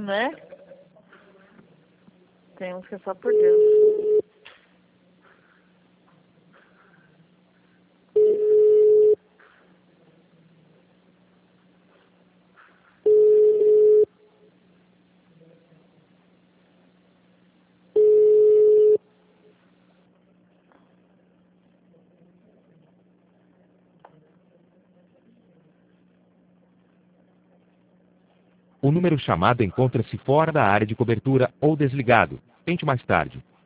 Né? Tem uns que é só por Deus. O número chamado encontra-se fora da área de cobertura ou desligado. Tente mais tarde.